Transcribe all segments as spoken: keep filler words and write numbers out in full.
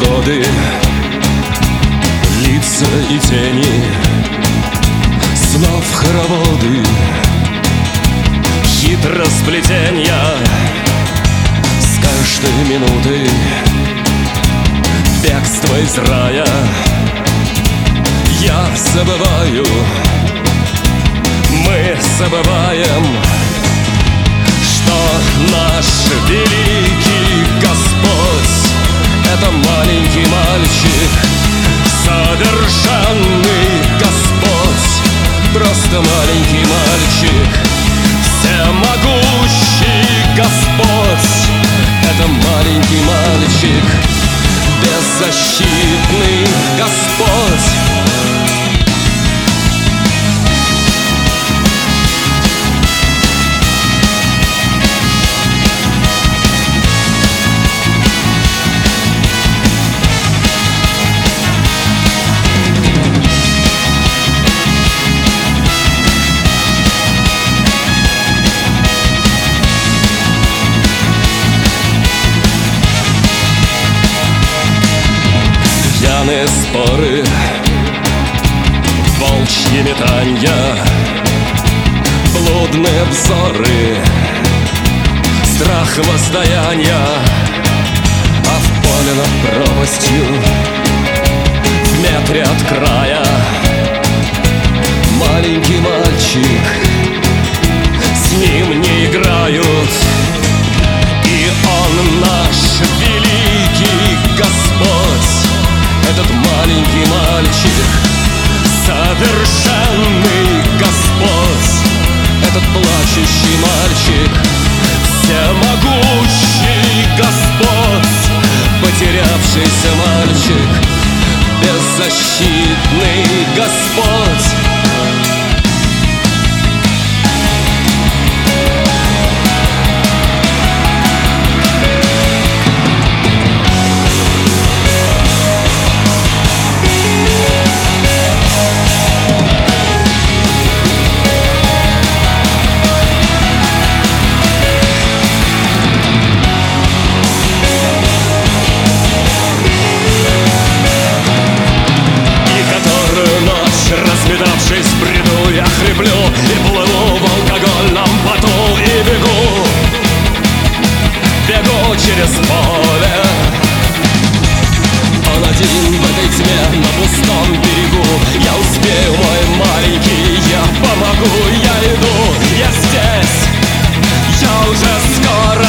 годы, лица и тени, снов хороводы, хитросплетенья. С каждой минуты бегство из рая. Я забываю, мы забываем, что наш великий Господь — это маленький мальчик, совершенный Господь, просто маленький мальчик. Всемогущий Господь — это маленький мальчик, беззащитный Господь. Пьяные споры, волчьи метанья, блудные взоры, страх воздаяния. А в поле над пропастью, в метре от края, маленький мальчик, с ним не играют. И он наш великий Господь, этот маленький мальчик, совершенный Господь, этот плачущий мальчик, всемогущий Господь, потерявшийся мальчик, беззащитный Господь. Разметавшись в бреду, я хриплю и плыву в алкогольном поту. И бегу, бегу через поле. Он один в этой тьме на пустом берегу. Я успею, мой маленький, я помогу. Я иду, я здесь, я уже скоро.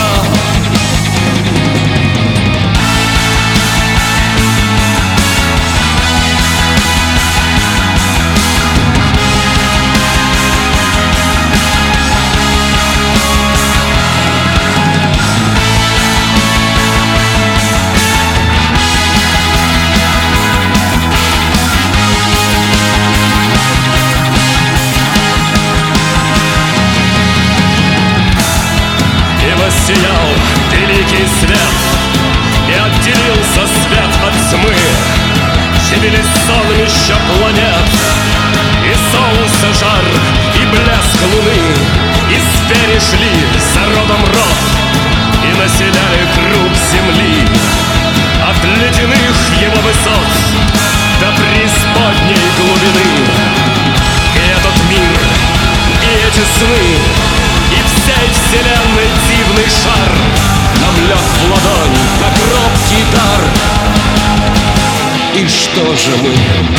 Сиял великий свет, и отделился свет от тьмы. Явились сонмища планет, и солнце жар, и блеск луны. И звери шли за родом род и населяли круг земли. От ледяных его высот до преисподней глубины. И этот мир, и эти сны, и всей вселенной дивный шар нам лег в ладонь, как робкий дар. И что же мы?